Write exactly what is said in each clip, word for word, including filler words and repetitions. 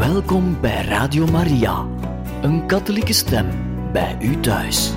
Welkom bij Radio Maria, een katholieke stem bij u thuis.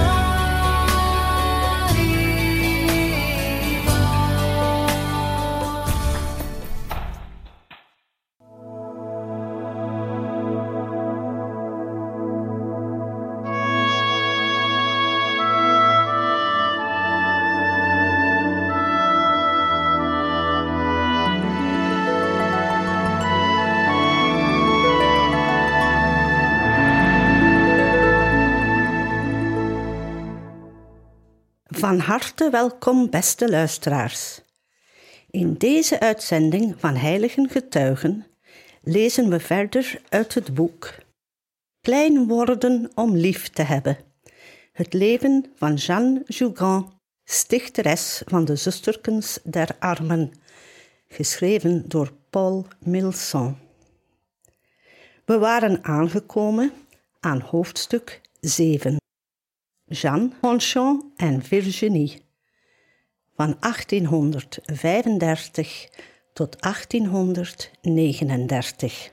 Van harte welkom, beste luisteraars. In deze uitzending van Heiligen Getuigen lezen we verder uit het boek Klein worden om lief te hebben. Het leven van Jeanne Jougan, stichteres van de Zusterkens der Armen, geschreven door Paul Milson. We waren aangekomen aan hoofdstuk zeven. Jeanne Honchon en Virginie, van achttienhonderdvijfendertig tot achttienhonderdnegenendertig.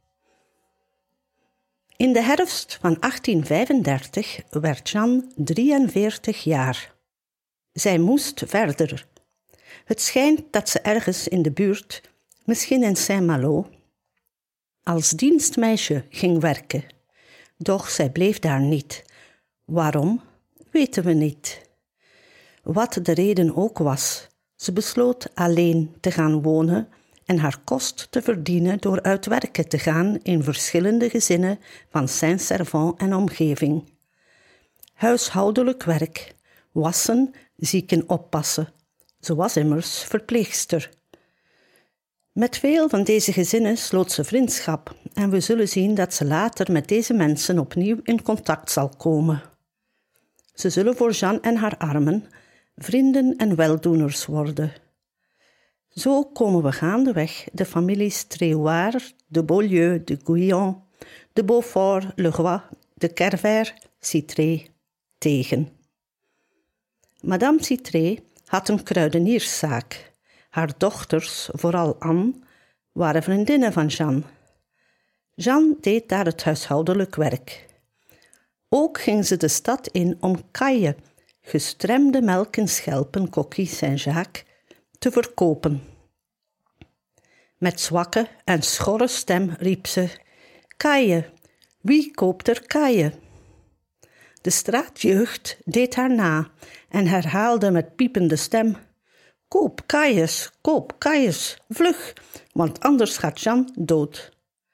In de herfst van achttien vijfendertig werd Jeanne drieënveertig jaar. Zij moest verder. Het schijnt dat ze ergens in de buurt, misschien in Saint-Malo, als dienstmeisje ging werken. Doch zij bleef daar niet. Waarom? Weten we niet. Wat de reden ook was, ze besloot alleen te gaan wonen en haar kost te verdienen door uit werken te gaan in verschillende gezinnen van Saint-Servan en omgeving. Huishoudelijk werk, wassen, zieken oppassen. Ze was immers verpleegster. Met veel van deze gezinnen sloot ze vriendschap en we zullen zien dat ze later met deze mensen opnieuw in contact zal komen. Ze zullen voor Jeanne en haar armen vrienden en weldoeners worden. Zo komen we gaandeweg de families Tréouard, de Beaulieu, de Guyon, de Beaufort, Le Roy, de Kerver, Citré tegen. Madame Citré had een kruidenierszaak. Haar dochters, vooral Anne, waren vriendinnen van Jeanne. Jeanne deed daar het huishoudelijk werk. Ook ging ze de stad in om kaille, gestremde melk en schelpen coquille Saint-Jacques te verkopen. Met zwakke en schorre stem riep ze: kaille, wie koopt er kaille? De straatjeugd deed haar na en herhaalde met piepende stem: koop kailles, koop kailles, vlug, want anders gaat Jeanne dood.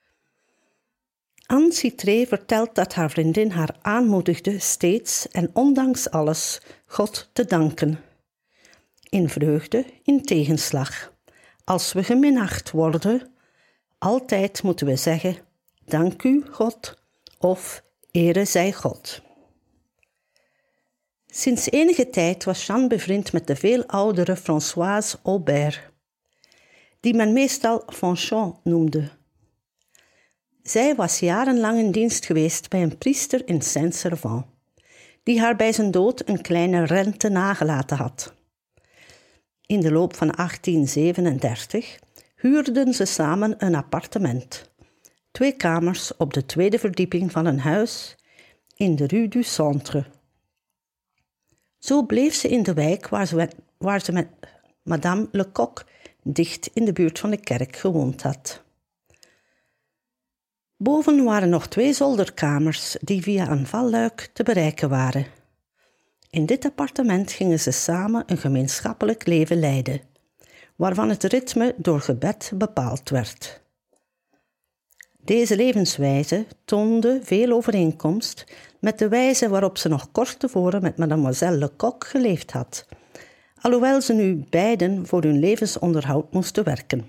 Anne Citré vertelt dat haar vriendin haar aanmoedigde steeds en ondanks alles God te danken. In vreugde, in tegenslag. Als we geminacht worden, altijd moeten we zeggen: dank u, God, of ere zij God. Sinds enige tijd was Jeanne bevriend met de veel oudere Françoise Aubert, die men meestal Fanchon noemde. Zij was jarenlang in dienst geweest bij een priester in Saint-Servan, die haar bij zijn dood een kleine rente nagelaten had. In de loop van achttien zevenendertig huurden ze samen een appartement, twee kamers op de tweede verdieping van een huis in de Rue du Centre. Zo bleef ze in de wijk waar ze, waar ze met Madame Lecoq dicht in de buurt van de kerk gewoond had. Boven waren nog twee zolderkamers die via een valluik te bereiken waren. In dit appartement gingen ze samen een gemeenschappelijk leven leiden, waarvan het ritme door gebed bepaald werd. Deze levenswijze toonde veel overeenkomst met de wijze waarop ze nog kort tevoren met mademoiselle Lecoq geleefd had, alhoewel ze nu beiden voor hun levensonderhoud moesten werken.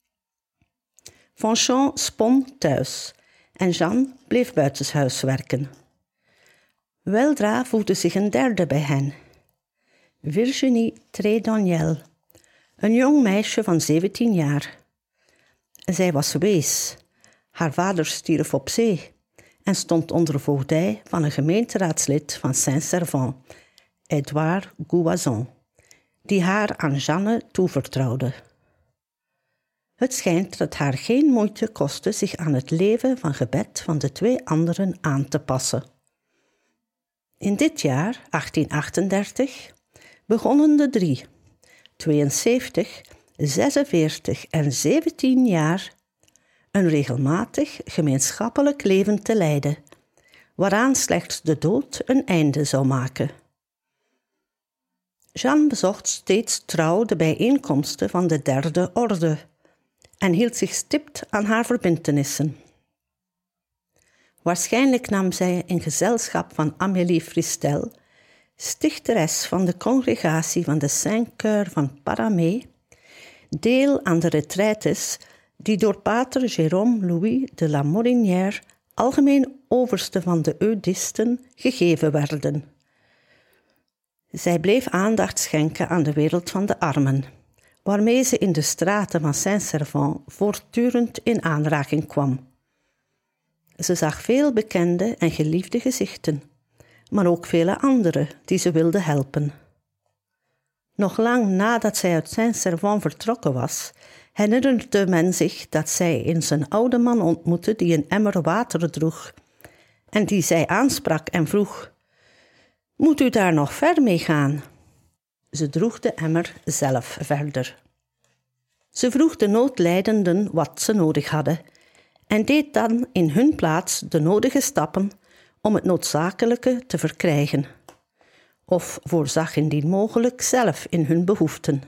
Fanchon spon thuis en Jeanne bleef buitenshuis werken. Weldra voegde zich een derde bij hen, Virginie Trédaniel, een jong meisje van zeventien jaar. Zij was wees, haar vader stierf op zee en stond onder voogdij van een gemeenteraadslid van Saint-Servan, Edouard Gouazon, die haar aan Jeanne toevertrouwde. Het schijnt dat het haar geen moeite kostte zich aan het leven van gebed van de twee anderen aan te passen. In dit jaar, achttien achtendertig, begonnen de drie, tweeënzeventig, zesenveertig en zeventien jaar, een regelmatig gemeenschappelijk leven te leiden, waaraan slechts de dood een einde zou maken. Jeanne bezocht steeds trouw de bijeenkomsten van de derde orde en hield zich stipt aan haar verbintenissen. Waarschijnlijk nam zij in gezelschap van Amélie Fristel, stichteres van de congregatie van de Saint-Cœur van Paramé, deel aan de retraites die door pater Jérôme Louis de la Morinière, algemeen overste van de Eudisten, gegeven werden. Zij bleef aandacht schenken aan de wereld van de armen, waarmee ze in de straten van Saint-Servan voortdurend in aanraking kwam. Ze zag veel bekende en geliefde gezichten, maar ook vele andere die ze wilde helpen. Nog lang nadat zij uit Saint-Servan vertrokken was, herinnerde men zich dat zij eens een oude man ontmoette die een emmer water droeg en die zij aansprak en vroeg: "Moet u daar nog ver mee gaan?" Ze droeg de emmer zelf verder. Ze vroeg de noodlijdenden wat ze nodig hadden en deed dan in hun plaats de nodige stappen om het noodzakelijke te verkrijgen, of voorzag indien mogelijk zelf in hun behoeften.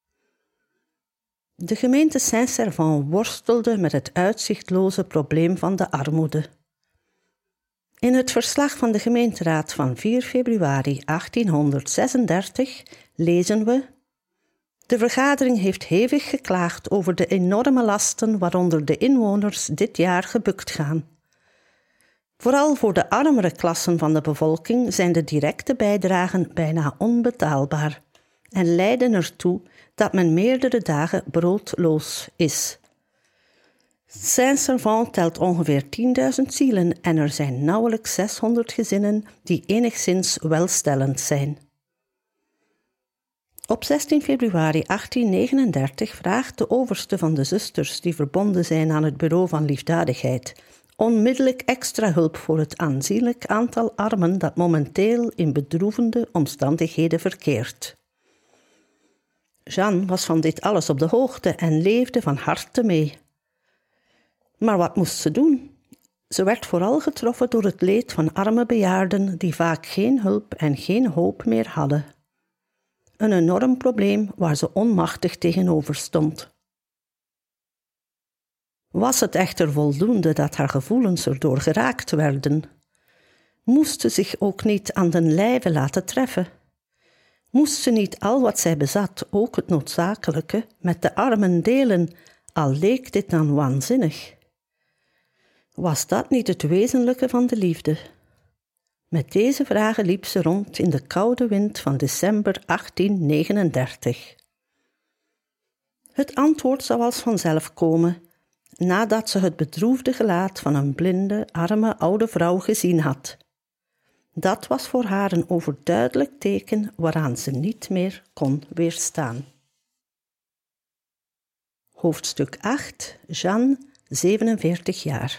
De gemeente Saint-Servan worstelde met het uitzichtloze probleem van de armoede. In het verslag van de gemeenteraad van vier februari achttienhonderdzesendertig lezen we: "De vergadering heeft hevig geklaagd over de enorme lasten waaronder de inwoners dit jaar gebukt gaan. Vooral voor de armere klassen van de bevolking zijn de directe bijdragen bijna onbetaalbaar en leiden ertoe dat men meerdere dagen broodloos is. Saint-Servan telt ongeveer tienduizend zielen en er zijn nauwelijks zeshonderd gezinnen die enigszins welstellend zijn." Op zestien februari achttiennegenendertig vraagt de overste van de zusters die verbonden zijn aan het bureau van liefdadigheid onmiddellijk extra hulp voor het aanzienlijk aantal armen dat momenteel in bedroevende omstandigheden verkeert. Jeanne was van dit alles op de hoogte en leefde van harte mee. Maar wat moest ze doen? Ze werd vooral getroffen door het leed van arme bejaarden die vaak geen hulp en geen hoop meer hadden. Een enorm probleem waar ze onmachtig tegenover stond. Was het echter voldoende dat haar gevoelens erdoor geraakt werden? Moest ze zich ook niet aan den lijve laten treffen? Moest ze niet al wat zij bezat, ook het noodzakelijke, met de armen delen, al leek dit dan waanzinnig? Was dat niet het wezenlijke van de liefde? Met deze vragen liep ze rond in de koude wind van december achttiennegenendertig. Het antwoord zou als vanzelf komen, nadat ze het bedroefde gelaat van een blinde, arme oude vrouw gezien had. Dat was voor haar een overduidelijk teken waaraan ze niet meer kon weerstaan. Hoofdstuk acht. Jeanne, zevenenveertig jaar.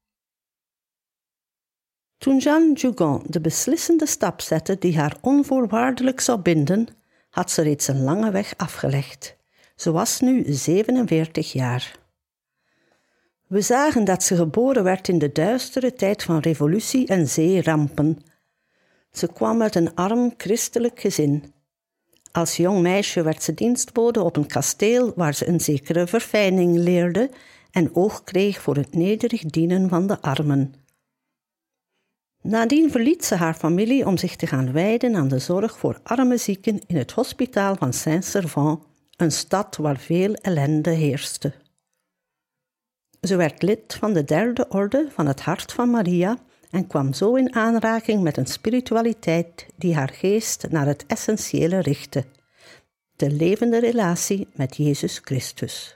Toen Jeanne Djugon de beslissende stap zette die haar onvoorwaardelijk zou binden, had ze reeds een lange weg afgelegd. Ze was nu zevenenveertig jaar. We zagen dat ze geboren werd in de duistere tijd van revolutie en zeerampen. Ze kwam uit een arm christelijk gezin. Als jong meisje werd ze dienstbode op een kasteel waar ze een zekere verfijning leerde en oog kreeg voor het nederig dienen van de armen. Nadien verliet ze haar familie om zich te gaan wijden aan de zorg voor arme zieken in het hospitaal van Saint-Servan, een stad waar veel ellende heerste. Ze werd lid van de derde orde van het Hart van Maria en kwam zo in aanraking met een spiritualiteit die haar geest naar het essentiële richtte, de levende relatie met Jezus Christus.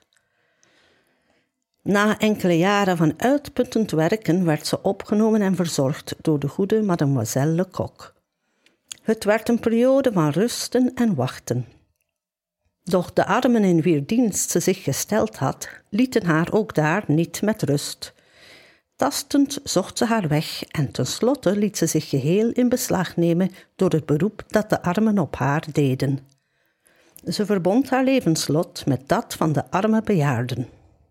Na enkele jaren van uitputtend werken werd ze opgenomen en verzorgd door de goede mademoiselle Lecoq. Het werd een periode van rusten en wachten. Doch de armen in wier dienst ze zich gesteld had, lieten haar ook daar niet met rust. Tastend zocht ze haar weg en tenslotte liet ze zich geheel in beslag nemen door het beroep dat de armen op haar deden. Ze verbond haar levenslot met dat van de arme bejaarden.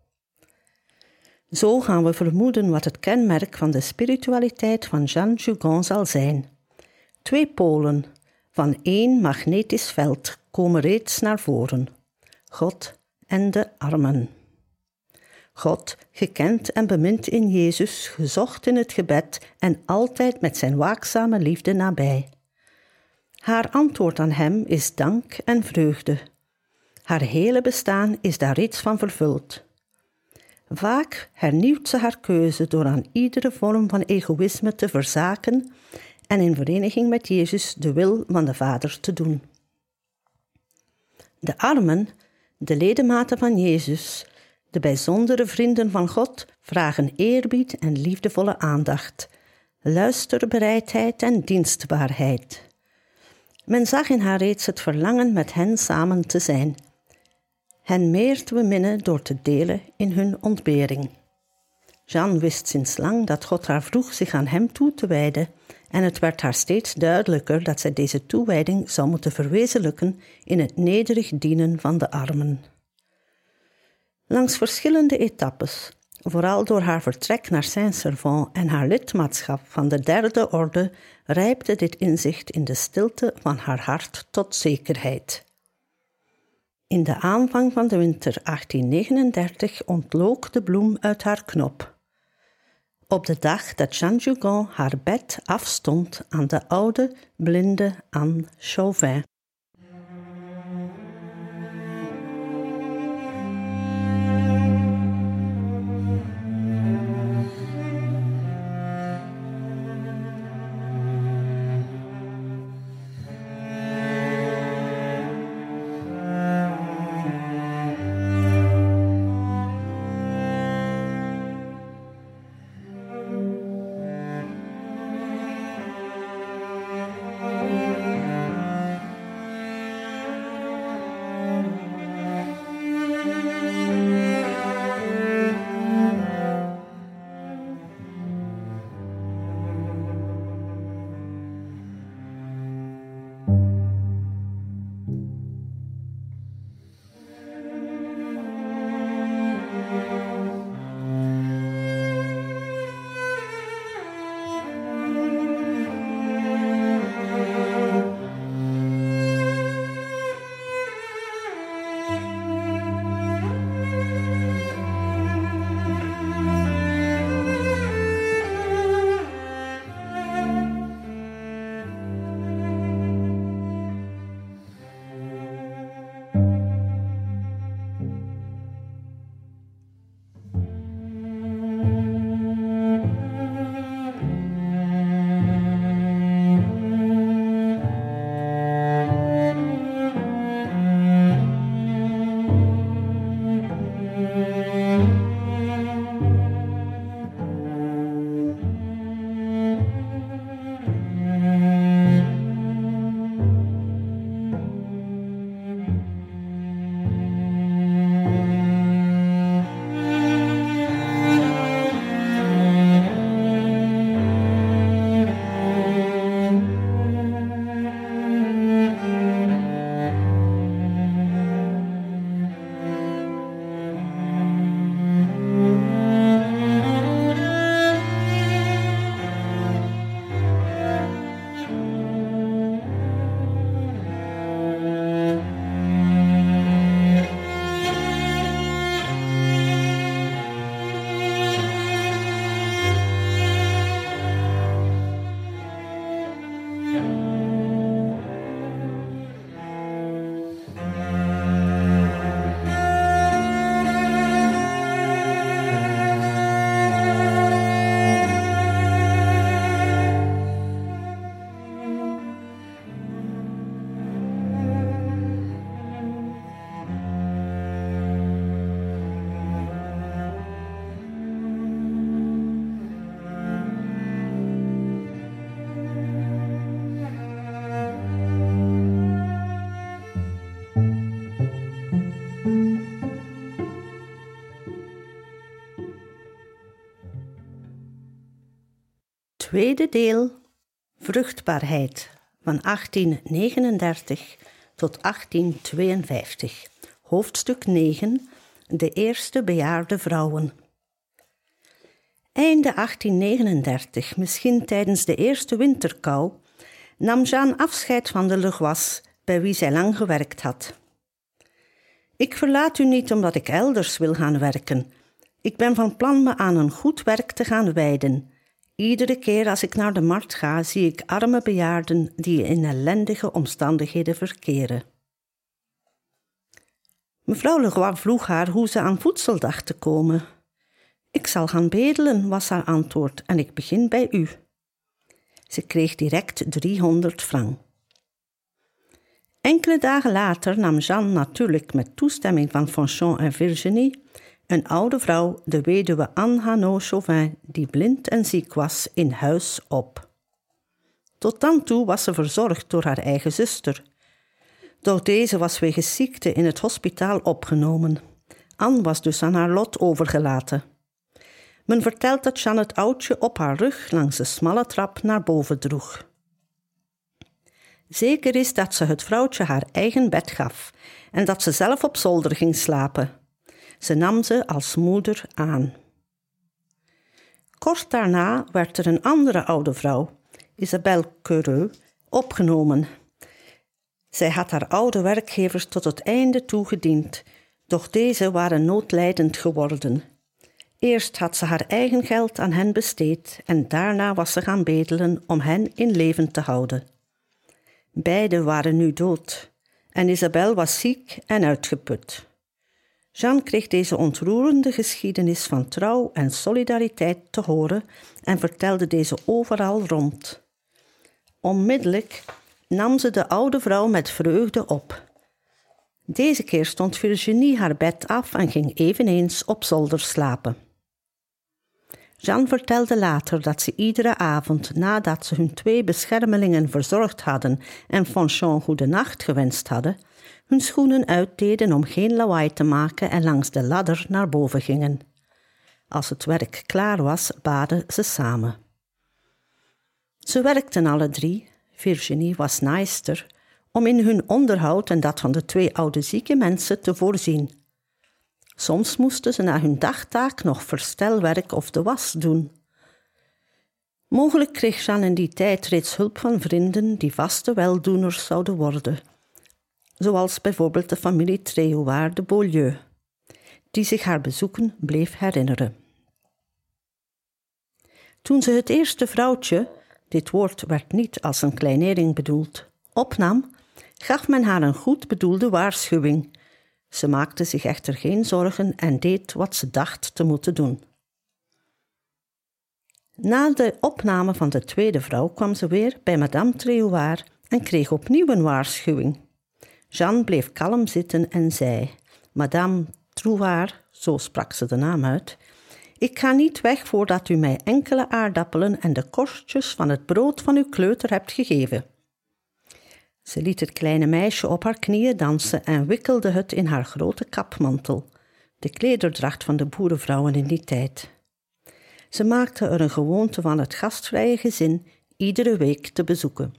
Zo gaan we vermoeden wat het kenmerk van de spiritualiteit van Jeanne Jugon zal zijn. Twee polen van één magnetisch veld komen reeds naar voren. God en de armen. God, gekend en bemind in Jezus, gezocht in het gebed en altijd met zijn waakzame liefde nabij. Haar antwoord aan hem is dank en vreugde. Haar hele bestaan is daar reeds van vervuld. Vaak hernieuwt ze haar keuze door aan iedere vorm van egoïsme te verzaken en in vereniging met Jezus de wil van de Vader te doen. De armen, de ledematen van Jezus, de bijzondere vrienden van God, vragen eerbied en liefdevolle aandacht, luisterbereidheid en dienstbaarheid. Men zag in haar reeds het verlangen met hen samen te zijn, hen meer te beminnen door te delen in hun ontbering. Jeanne wist sinds lang dat God haar vroeg zich aan hem toe te wijden en het werd haar steeds duidelijker dat zij deze toewijding zou moeten verwezenlijken in het nederig dienen van de armen. Langs verschillende etappes, vooral door haar vertrek naar Saint-Servan en haar lidmaatschap van de derde orde, rijpte dit inzicht in de stilte van haar hart tot zekerheid. In de aanvang van de winter achttien negenendertig ontlook de bloem uit haar knop. Op de dag dat Jeanne Jugon haar bed afstond aan de oude, blinde Anne Chauvin. Tweede deel, vruchtbaarheid, van achttien negenendertig tot achttien tweeënvijftig. Hoofdstuk negen, de eerste bejaarde vrouwen. Einde achttien negenendertig, misschien tijdens de eerste winterkou, nam Jeanne afscheid van de Legois, bij wie zij lang gewerkt had. Ik verlaat u niet omdat ik elders wil gaan werken. Ik ben van plan me aan een goed werk te gaan wijden. Iedere keer als ik naar de markt ga, zie ik arme bejaarden die in ellendige omstandigheden verkeren. Mevrouw Legois vroeg haar hoe ze aan voedsel dacht te komen. Ik zal gaan bedelen, was haar antwoord, en ik begin bij u. Ze kreeg direct driehonderd francs. Enkele dagen later nam Jeanne, natuurlijk met toestemming van Fanchon en Virginie, een oude vrouw, de weduwe Anne Hanaud-Chauvin, die blind en ziek was, in huis op. Tot dan toe was ze verzorgd door haar eigen zuster. Doch deze was wegens ziekte in het hospitaal opgenomen. Anne was dus aan haar lot overgelaten. Men vertelt dat Jeanne het oudje op haar rug langs de smalle trap naar boven droeg. Zeker is dat ze het vrouwtje haar eigen bed gaf en dat ze zelf op zolder ging slapen. Ze nam ze als moeder aan. Kort daarna werd er een andere oude vrouw, Isabelle Queureux, opgenomen. Zij had haar oude werkgevers tot het einde toe gediend, doch deze waren noodlijdend geworden. Eerst had ze haar eigen geld aan hen besteed en daarna was ze gaan bedelen om hen in leven te houden. Beiden waren nu dood en Isabelle was ziek en uitgeput. Jeanne kreeg deze ontroerende geschiedenis van trouw en solidariteit te horen en vertelde deze overal rond. Onmiddellijk nam ze de oude vrouw met vreugde op. Deze keer stond Virginie haar bed af en ging eveneens op zolder slapen. Jeanne vertelde later dat ze iedere avond, nadat ze hun twee beschermelingen verzorgd hadden en Fanchon goedenacht gewenst hadden, hun schoenen uitdeden om geen lawaai te maken en langs de ladder naar boven gingen. Als het werk klaar was, baden ze samen. Ze werkten alle drie, Virginie was naaister, om in hun onderhoud en dat van de twee oude zieke mensen te voorzien. Soms moesten ze na hun dagtaak nog verstelwerk of de was doen. Mogelijk kreeg Jeanne in die tijd reeds hulp van vrienden die vaste weldoeners zouden worden, zoals bijvoorbeeld de familie Tréhouard de Beaulieu, die zich haar bezoeken bleef herinneren. Toen ze het eerste vrouwtje, dit woord werd niet als een kleinering bedoeld, opnam, gaf men haar een goed bedoelde waarschuwing. Ze maakte zich echter geen zorgen en deed wat ze dacht te moeten doen. Na de opname van de tweede vrouw kwam ze weer bij madame Tréhouard en kreeg opnieuw een waarschuwing. Jeanne bleef kalm zitten en zei: Madame Tréhouard, zo sprak ze de naam uit, ik ga niet weg voordat u mij enkele aardappelen en de korstjes van het brood van uw kleuter hebt gegeven. Ze liet het kleine meisje op haar knieën dansen en wikkelde het in haar grote kapmantel, de klederdracht van de boerenvrouwen in die tijd. Ze maakte er een gewoonte van het gastvrije gezin iedere week te bezoeken.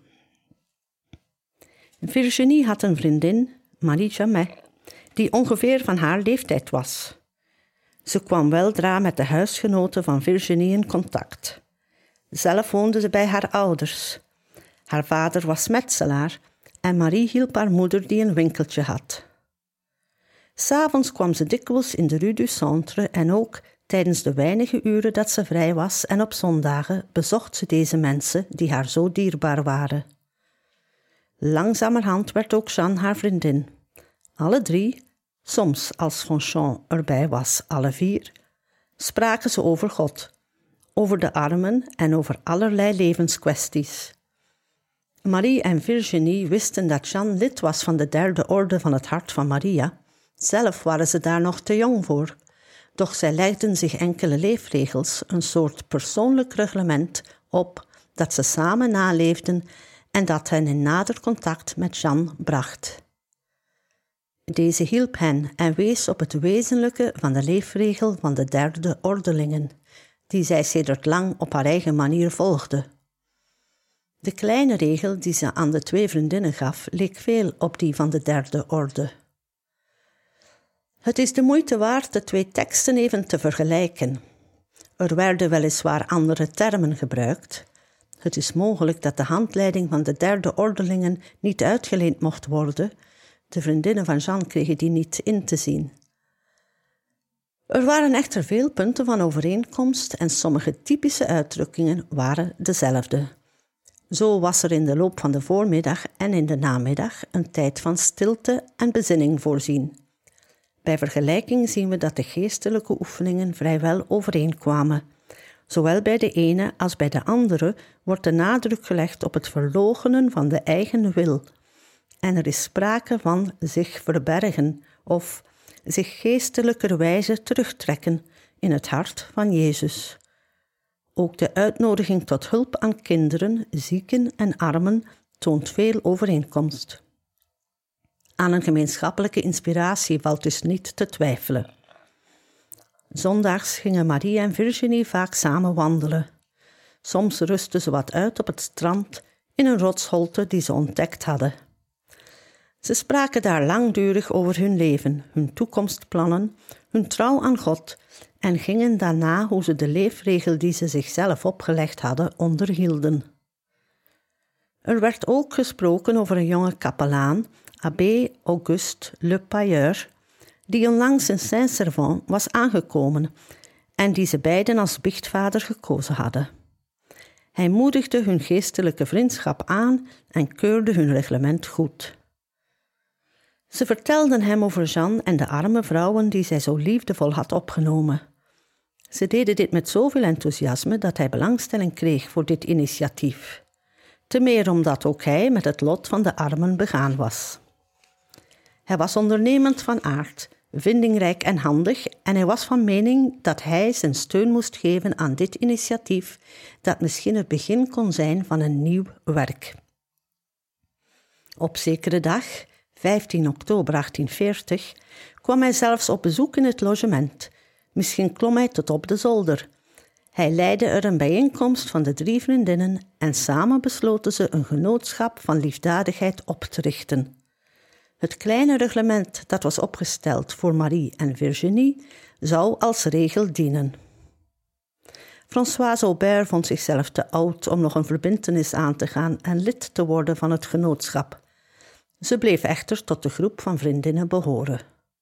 Virginie had een vriendin, Marie Jamet, die ongeveer van haar leeftijd was. Ze kwam weldra met de huisgenoten van Virginie in contact. Zelf woonde ze bij haar ouders. Haar vader was metselaar en Marie hielp haar moeder die een winkeltje had. 'S Avonds kwam ze dikwijls in de Rue du Centre en ook tijdens de weinige uren dat ze vrij was en op zondagen bezocht ze deze mensen die haar zo dierbaar waren. Langzamerhand werd ook Jeanne haar vriendin. Alle drie, soms als Fanchon erbij was, alle vier, spraken ze over God, over de armen en over allerlei levenskwesties. Marie en Virginie wisten dat Jeanne lid was van de derde orde van het Hart van Maria. Zelf waren ze daar nog te jong voor, doch zij legden zich enkele leefregels, een soort persoonlijk reglement, op dat ze samen naleefden en dat hen in nader contact met Jeanne bracht. Deze hielp hen en wees op het wezenlijke van de leefregel van de derde ordelingen, die zij sedert lang op haar eigen manier volgde. De kleine regel die ze aan de twee vriendinnen gaf, leek veel op die van de derde orde. Het is de moeite waard de twee teksten even te vergelijken. Er werden weliswaar andere termen gebruikt. Het is mogelijk dat de handleiding van de derde ordelingen niet uitgeleend mocht worden. De vriendinnen van Jean kregen die niet in te zien. Er waren echter veel punten van overeenkomst en sommige typische uitdrukkingen waren dezelfde. Zo was er in de loop van de voormiddag en in de namiddag een tijd van stilte en bezinning voorzien. Bij vergelijking zien we dat de geestelijke oefeningen vrijwel overeenkwamen. Zowel bij de ene als bij de andere wordt de nadruk gelegd op het verloochenen van de eigen wil. En er is sprake van zich verbergen of zich geestelijkerwijze terugtrekken in het hart van Jezus. Ook de uitnodiging tot hulp aan kinderen, zieken en armen toont veel overeenkomst. Aan een gemeenschappelijke inspiratie valt dus niet te twijfelen. Zondags gingen Marie en Virginie vaak samen wandelen. Soms rustten ze wat uit op het strand in een rotsholte die ze ontdekt hadden. Ze spraken daar langdurig over hun leven, hun toekomstplannen, hun trouw aan God en gingen daarna hoe ze de leefregel die ze zichzelf opgelegd hadden onderhielden. Er werd ook gesproken over een jonge kapelaan, abbé Auguste Le Payeur, die onlangs in Saint-Servan was aangekomen en die ze beiden als biechtvader gekozen hadden. Hij moedigde hun geestelijke vriendschap aan en keurde hun reglement goed. Ze vertelden hem over Jeanne en de arme vrouwen die zij zo liefdevol had opgenomen. Ze deden dit met zoveel enthousiasme dat hij belangstelling kreeg voor dit initiatief. Te meer omdat ook hij met het lot van de armen begaan was. Hij was ondernemend van aard, vindingrijk en handig en hij was van mening dat hij zijn steun moest geven aan dit initiatief dat misschien het begin kon zijn van een nieuw werk. Op zekere dag, vijftien oktober achttienveertig, kwam hij zelfs op bezoek in het logement. Misschien klom hij tot op de zolder. Hij leidde er een bijeenkomst van de drie vriendinnen en samen besloten ze een genootschap van liefdadigheid op te richten. Het kleine reglement dat was opgesteld voor Marie en Virginie zou als regel dienen. Françoise Aubert vond zichzelf te oud om nog een verbintenis aan te gaan en lid te worden van het genootschap. Ze bleef echter tot de groep van vriendinnen behoren.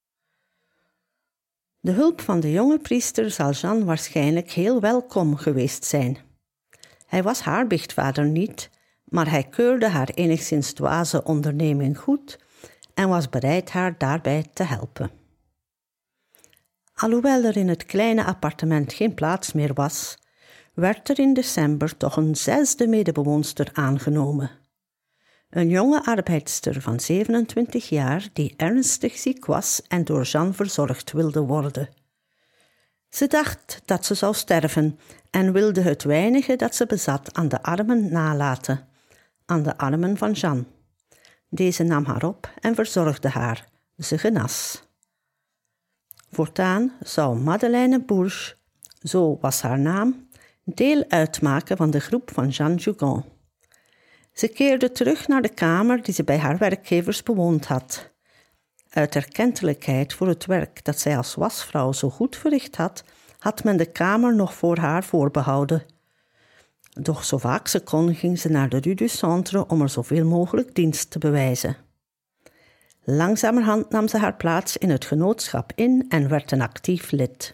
De hulp van de jonge priester zal Jeanne waarschijnlijk heel welkom geweest zijn. Hij was haar biechtvader niet, maar hij keurde haar enigszins dwaze onderneming goed en was bereid haar daarbij te helpen. Alhoewel er in het kleine appartement geen plaats meer was, werd er in december toch een zesde medebewoonster aangenomen. Een jonge arbeidster van zevenentwintig jaar die ernstig ziek was en door Jeanne verzorgd wilde worden. Ze dacht dat ze zou sterven en wilde het weinige dat ze bezat aan de armen nalaten, aan de armen van Jeanne. Deze nam haar op en verzorgde haar. Ze genas. Voortaan zou Madeleine Bourges, zo was haar naam, deel uitmaken van de groep van Jeanne Jugon. Ze keerde terug naar de kamer die ze bij haar werkgevers bewoond had. Uit erkentelijkheid voor het werk dat zij als wasvrouw zo goed verricht had, had men de kamer nog voor haar voorbehouden. Doch zo vaak ze kon, ging ze naar de Rue du Centre om er zoveel mogelijk dienst te bewijzen. Langzamerhand nam ze haar plaats in het genootschap in en werd een actief lid.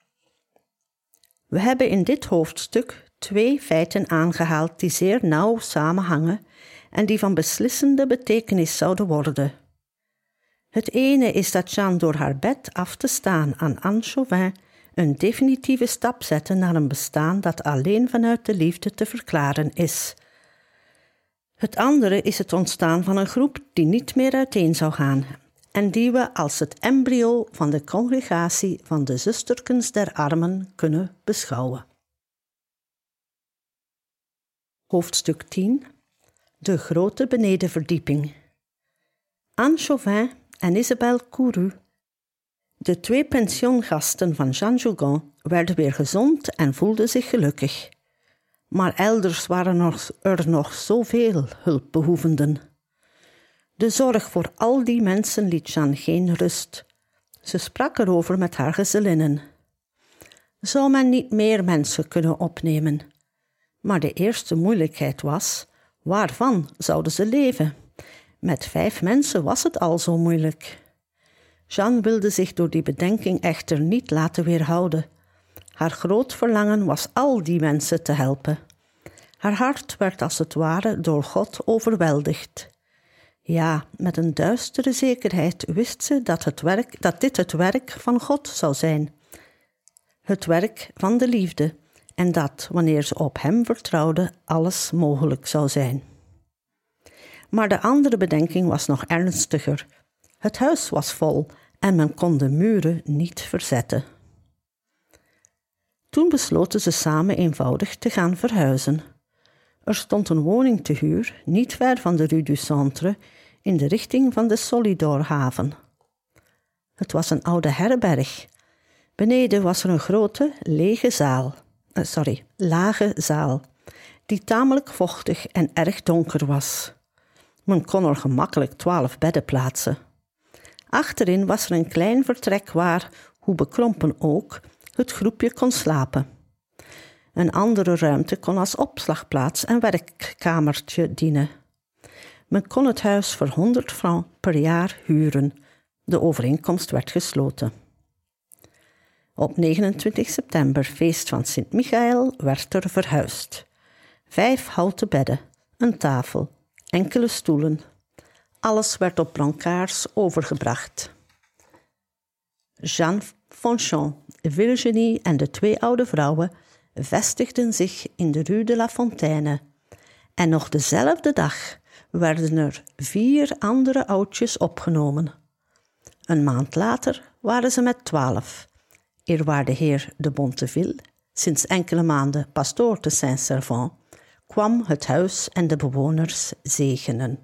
We hebben in dit hoofdstuk twee feiten aangehaald die zeer nauw samenhangen en die van beslissende betekenis zouden worden. Het ene is dat Jeanne door haar bed af te staan aan Anne Chauvin een definitieve stap zette naar een bestaan dat alleen vanuit de liefde te verklaren is. Het andere is het ontstaan van een groep die niet meer uiteen zou gaan en die we als het embryo van de congregatie van de Zusterkens der Armen kunnen beschouwen. Hoofdstuk tien. De grote benedenverdieping. Anne Chauvin en Isabelle Couru, De twee pensioengasten van Jean Jougon werden weer gezond en voelden zich gelukkig. Maar elders waren er, er nog zoveel hulpbehoevenden. De zorg voor al die mensen liet Jeanne geen rust. Ze sprak erover met haar gezellinnen. Zou men niet meer mensen kunnen opnemen? Maar de eerste moeilijkheid was, waarvan zouden ze leven? Met vijf mensen was het al zo moeilijk. Jeanne wilde zich door die bedenking echter niet laten weerhouden. Haar groot verlangen was al die mensen te helpen. Haar hart werd als het ware door God overweldigd. Ja, met een duistere zekerheid wist ze dat, het werk, dat dit het werk van God zou zijn. Het werk van de liefde en dat, wanneer ze op hem vertrouwde, alles mogelijk zou zijn. Maar de andere bedenking was nog ernstiger. Het huis was vol en men kon de muren niet verzetten. Toen besloten ze samen eenvoudig te gaan verhuizen. Er stond een woning te huur, niet ver van de Rue du Centre, in de richting van de Solidorhaven. Het was een oude herberg. Beneden was er een grote, lege zaal, uh, sorry, lage zaal, die tamelijk vochtig en erg donker was. Men kon er gemakkelijk twaalf bedden plaatsen. Achterin was er een klein vertrek waar, hoe bekrompen ook, het groepje kon slapen. Een andere ruimte kon als opslagplaats en werkkamertje dienen. Men kon het huis voor honderd francs per jaar huren. De overeenkomst werd gesloten. Op negenentwintig september, feest van Sint-Michael, werd er verhuisd. Vijf houten bedden, een tafel, enkele stoelen. Alles werd op brancards overgebracht. Jeanne Fanchon, Virginie en de twee oude vrouwen vestigden zich in de Rue de la Fontaine. En nog dezelfde dag werden er vier andere oudjes opgenomen. Een maand later waren ze met twaalf. Eerwaarde heer de Bonteville, sinds enkele maanden pastoor te Saint-Servant, kwam het huis en de bewoners zegenen.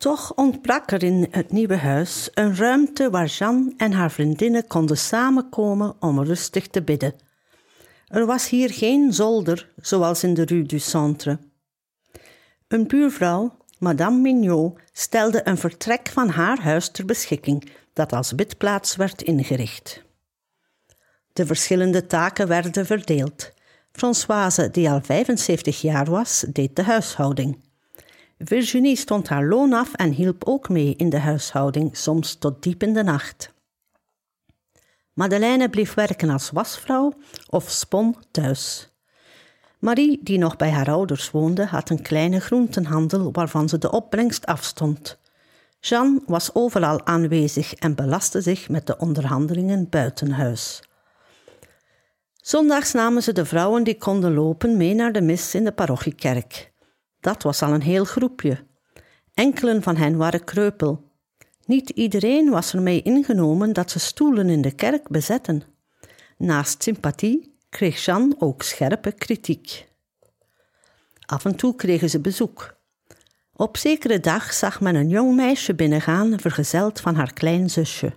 Toch ontbrak er in het nieuwe huis een ruimte waar Jeanne en haar vriendinnen konden samenkomen om rustig te bidden. Er was hier geen zolder, zoals in de Rue du Centre. Een buurvrouw, Madame Mignot, stelde een vertrek van haar huis ter beschikking, dat als bidplaats werd ingericht. De verschillende taken werden verdeeld. Françoise, die al vijfenzeventig jaar was, deed de huishouding. Virginie stond haar loon af en hielp ook mee in de huishouding, soms tot diep in de nacht. Madeleine bleef werken als wasvrouw of spon thuis. Marie, die nog bij haar ouders woonde, had een kleine groentenhandel waarvan ze de opbrengst afstond. Jeanne was overal aanwezig en belastte zich met de onderhandelingen buiten huis. Zondags namen ze de vrouwen die konden lopen mee naar de mis in de parochiekerk. Dat was al een heel groepje. Enkelen van hen waren kreupel. Niet iedereen was ermee ingenomen dat ze stoelen in de kerk bezetten. Naast sympathie kreeg Jeanne ook scherpe kritiek. Af en toe kregen ze bezoek. Op zekere dag zag men een jong meisje binnengaan, vergezeld van haar klein zusje.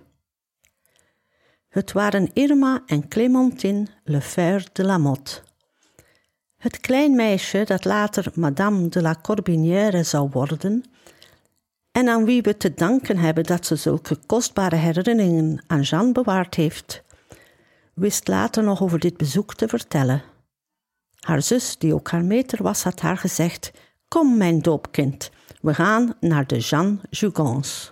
Het waren Irma en Clémentine Lefèvre de Lamotte. Het klein meisje dat later Madame de la Corbinière zou worden en aan wie we te danken hebben dat ze zulke kostbare herinneringen aan Jeanne bewaard heeft, wist later nog over dit bezoek te vertellen. Haar zus, die ook haar meter was, had haar gezegd: "Kom, mijn doopkind, we gaan naar de Jeanne Jugons."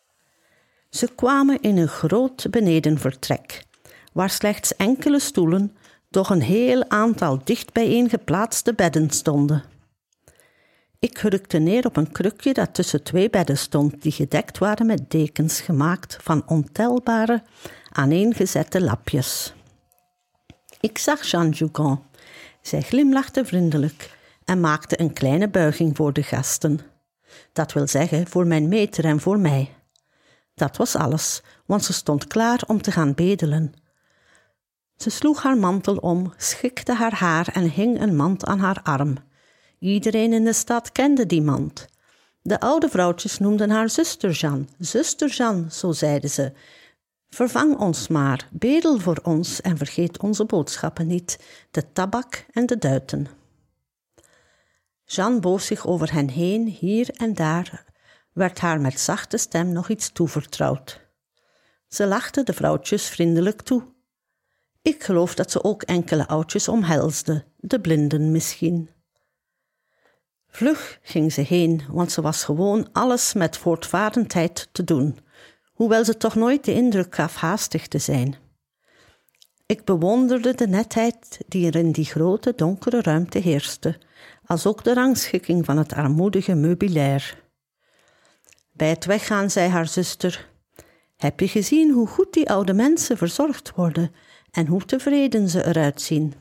Ze kwamen in een groot benedenvertrek, waar slechts enkele stoelen, doch een heel aantal dicht bijeen geplaatste bedden stonden. Ik hurkte neer op een krukje dat tussen twee bedden stond, die gedekt waren met dekens gemaakt van ontelbare, aaneengezette lapjes. Ik zag Jeanne Jugon. Zij glimlachte vriendelijk en maakte een kleine buiging voor de gasten. Dat wil zeggen, voor mijn meter en voor mij. Dat was alles, want ze stond klaar om te gaan bedelen. Ze sloeg haar mantel om, schikte haar haar en hing een mand aan haar arm. Iedereen in de stad kende die mand. De oude vrouwtjes noemden haar zuster Jeanne. Zuster Jeanne, zo zeiden ze. Vervang ons maar, bedel voor ons en vergeet onze boodschappen niet, de tabak en de duiten. Jeanne boog zich over hen heen, hier en daar werd haar met zachte stem nog iets toevertrouwd. Ze lachte de vrouwtjes vriendelijk toe. Ik geloof dat ze ook enkele oudjes omhelsde, de blinden misschien. Vlug ging ze heen, want ze was gewoon alles met voortvarendheid te doen, hoewel ze toch nooit de indruk gaf haastig te zijn. Ik bewonderde de netheid die er in die grote donkere ruimte heerste, als ook de rangschikking van het armoedige meubilair. Bij het weggaan zei haar zuster: "Heb je gezien hoe goed die oude mensen verzorgd worden en hoe tevreden ze eruit zien?"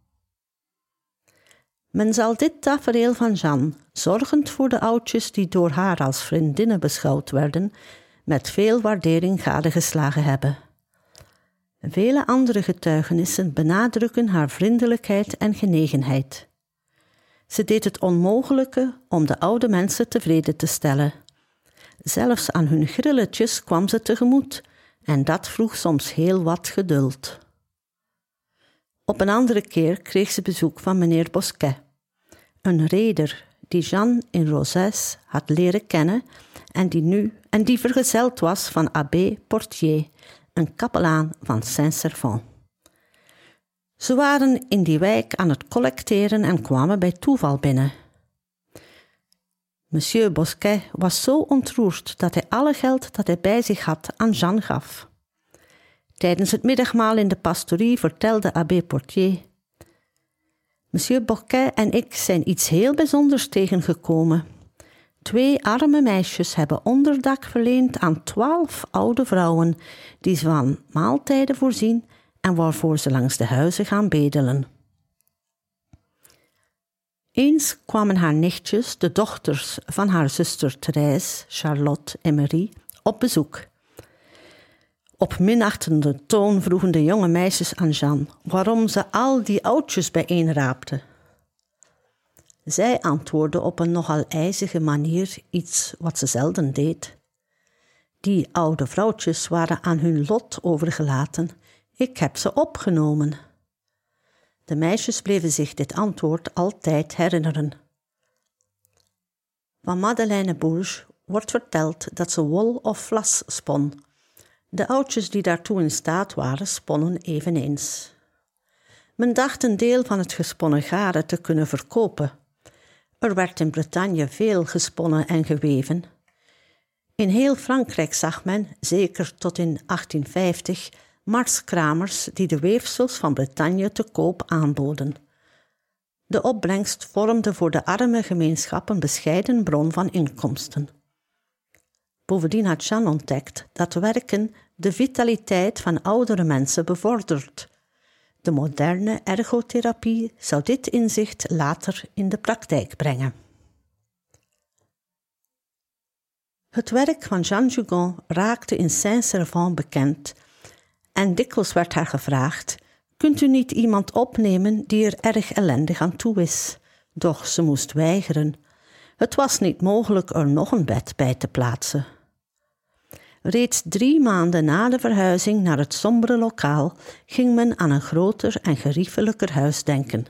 Men zal dit tafereel van Jeanne, zorgend voor de oudjes die door haar als vriendinnen beschouwd werden, met veel waardering gadegeslagen hebben. Vele andere getuigenissen benadrukken haar vriendelijkheid en genegenheid. Ze deed het onmogelijke om de oude mensen tevreden te stellen. Zelfs aan hun grilletjes kwam ze tegemoet, en dat vroeg soms heel wat geduld. Op een andere keer kreeg ze bezoek van meneer Bosquet, een reder die Jeanne in Rozès had leren kennen en die nu en die vergezeld was van abbé Portier, een kapelaan van Saint-Servan. Ze waren in die wijk aan het collecteren en kwamen bij toeval binnen. Monsieur Bosquet was zo ontroerd dat hij alle geld dat hij bij zich had aan Jeanne gaf. Tijdens het middagmaal in de pastorie vertelde abbé Portier: "Monsieur Bosquet en ik zijn iets heel bijzonders tegengekomen. Twee arme meisjes hebben onderdak verleend aan twaalf oude vrouwen die ze van maaltijden voorzien en waarvoor ze langs de huizen gaan bedelen." Eens kwamen haar nichtjes, de dochters van haar zuster Thérèse, Charlotte en Marie, op bezoek. Op minachtende toon vroegen de jonge meisjes aan Jeanne waarom ze al die oudjes bijeenraapte. Zij antwoordde op een nogal ijzige manier iets wat ze zelden deed. Die oude vrouwtjes waren aan hun lot overgelaten. Ik heb ze opgenomen. De meisjes bleven zich dit antwoord altijd herinneren. Van Madeleine Bourges wordt verteld dat ze wol of vlas spon. De oudjes die daartoe in staat waren, sponnen eveneens. Men dacht een deel van het gesponnen garen te kunnen verkopen. Er werd in Bretagne veel gesponnen en geweven. In heel Frankrijk zag men, zeker tot in achttien vijftig, marskramers die de weefsels van Bretagne te koop aanboden. De opbrengst vormde voor de arme gemeenschap een bescheiden bron van inkomsten. Bovendien had Jeanne ontdekt dat werken de vitaliteit van oudere mensen bevordert. De moderne ergotherapie zou dit inzicht later in de praktijk brengen. Het werk van Jeanne Jugon raakte in Saint-Servan bekend en dikwijls werd haar gevraagd: kunt u niet iemand opnemen die er erg ellendig aan toe is? Doch ze moest weigeren. Het was niet mogelijk er nog een bed bij te plaatsen. Reeds drie maanden na de verhuizing naar het sombere lokaal ging men aan een groter en geriefelijker huis denken.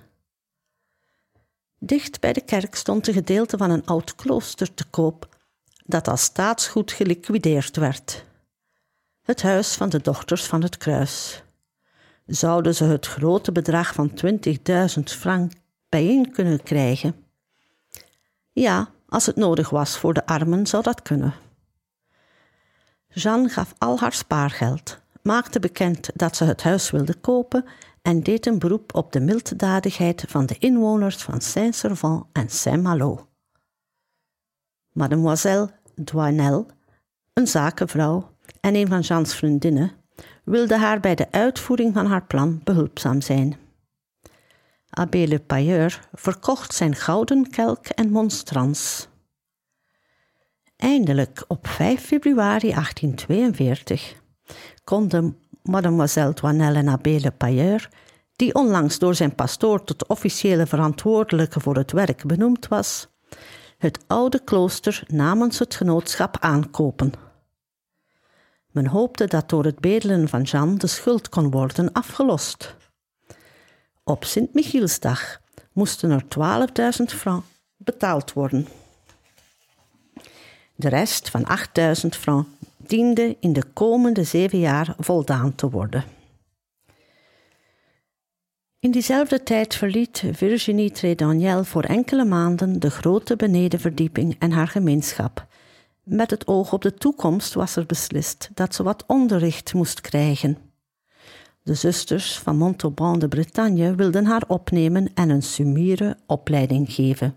Dicht bij de kerk stond een gedeelte van een oud klooster te koop, dat als staatsgoed geliquideerd werd. Het huis van de dochters van het kruis. Zouden ze het grote bedrag van twintigduizend frank bijeen kunnen krijgen? Ja, als het nodig was voor de armen zou dat kunnen. Jeanne gaf al haar spaargeld, maakte bekend dat ze het huis wilde kopen en deed een beroep op de milddadigheid van de inwoners van Saint-Servan en Saint-Malo. Mademoiselle Doinel, een zakenvrouw en een van Jeanne's vriendinnen, wilde haar bij de uitvoering van haar plan behulpzaam zijn. Abbé Le Payeur verkocht zijn gouden kelk en monstrans. Eindelijk, op vijf februari achttien tweeënveertig, konden Mademoiselle Doinel en Abbé Le Payeur, die onlangs door zijn pastoor tot officiële verantwoordelijke voor het werk benoemd was, het oude klooster namens het genootschap aankopen. Men hoopte dat door het bedelen van Jeanne de schuld kon worden afgelost. Op Sint-Michielsdag moesten er twaalfduizend francs betaald worden. De rest van achtduizend francs diende in de komende zeven jaar voldaan te worden. In diezelfde tijd verliet Virginie Trédaniel voor enkele maanden de grote benedenverdieping en haar gemeenschap. Met het oog op de toekomst was er beslist dat ze wat onderricht moest krijgen. De zusters van Montauban de Bretagne wilden haar opnemen en een summiere opleiding geven.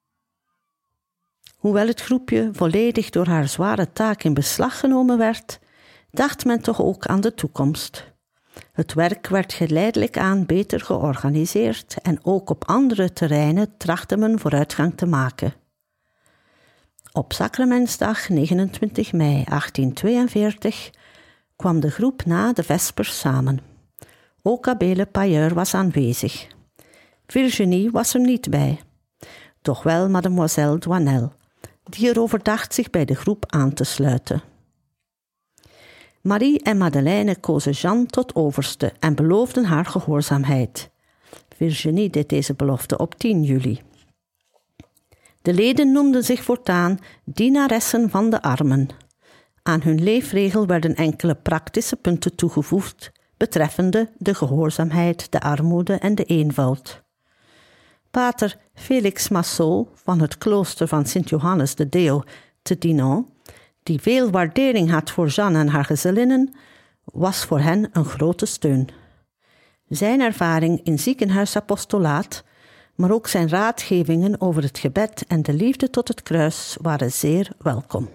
Hoewel het groepje volledig door haar zware taak in beslag genomen werd, dacht men toch ook aan de toekomst. Het werk werd geleidelijk aan beter georganiseerd en ook op andere terreinen trachtte men vooruitgang te maken. Op Sacramentsdag negenentwintig mei achttien tweeënveertig kwam de groep na de vespers samen. Ook Abbé Le Payeur was aanwezig. Virginie was er niet bij, doch wel Mademoiselle Doinel, die erover dacht zich bij de groep aan te sluiten. Marie en Madeleine kozen Jeanne tot overste en beloofden haar gehoorzaamheid. Virginie deed deze belofte op tien juli. De leden noemden zich voortaan dienaressen van de armen. Aan hun leefregel werden enkele praktische punten toegevoegd betreffende de gehoorzaamheid, de armoede en de eenvoud. Pater Félix Massot van het klooster van Sint-Johannes de Deo te Dinan, die veel waardering had voor Jeanne en haar gezellinnen, was voor hen een grote steun. Zijn ervaring in ziekenhuisapostolaat, maar ook zijn raadgevingen over het gebed en de liefde tot het kruis waren zeer welkom.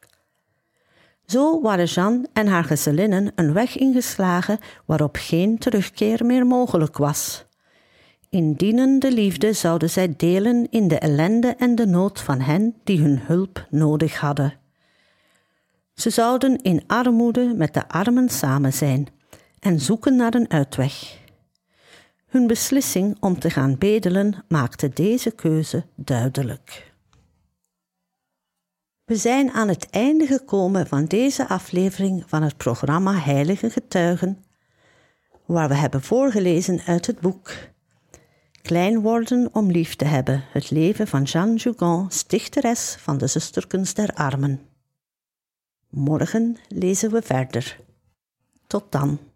Zo waren Jeanne en haar gezellinnen een weg ingeslagen waarop geen terugkeer meer mogelijk was. In dienende liefde zouden zij delen in de ellende en de nood van hen die hun hulp nodig hadden. Ze zouden in armoede met de armen samen zijn en zoeken naar een uitweg. Hun beslissing om te gaan bedelen maakte deze keuze duidelijk. We zijn aan het einde gekomen van deze aflevering van het programma Heilige Getuigen, waar we hebben voorgelezen uit het boek Klein worden om lief te hebben, het leven van Jeanne Jugan, stichteres van de Zusterkens der Armen. Morgen lezen we verder. Tot dan.